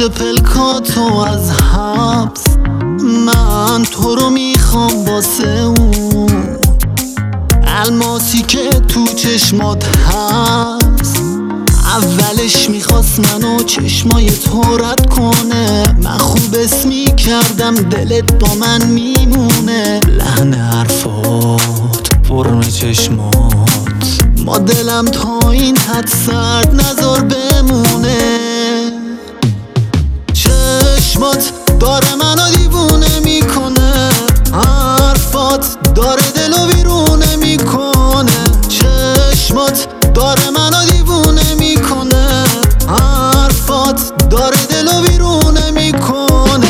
پلکاتو از حبس، من تو رو میخوام واسه اون الماسی که تو چشمات هست. اولش میخواست منو چشمای تو رد کنه، من خوب اسمی کردم دلت با من میمونه. لحن حرفات، فرم چشمات، ما دلم تا این حد سرد نذار بمونه. چشمات داره منو دیوونه میکنه، حرفات داره دلو ویرونه میکنه. چشمات داره منو دیوونه میکنه، حرفات داره دلو ویرونه میکنه.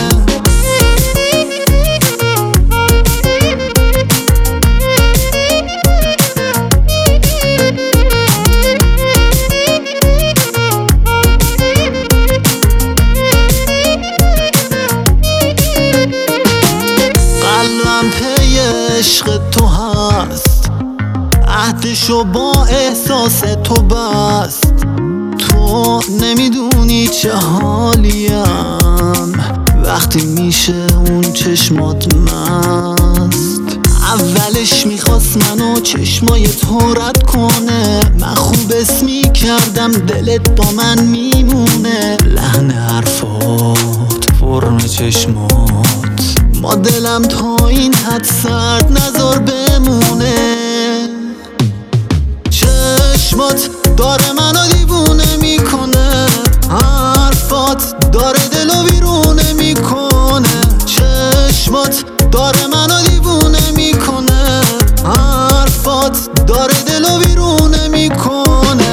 قلبم پی عشق تو هست، عهدشو با احساس تو بست. تو نمیدونی چه حالیم وقتی میشه اون چشمات مست. اولش میخواست منو چشمای تو رد کنه، من خوب اسمی کردم دلت با من میمونه. لحن حرفات، فرم چشمات، ما دلم تا این حد سرد نذار بمونه. چشمات داره منو دیوونه میکنه، حرفات داره دلو ویرونه میکنه. چشمات داره منو دیوونه میکنه، حرفات داره دلو ویرونه میکنه.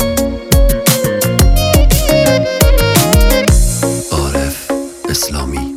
اسلامی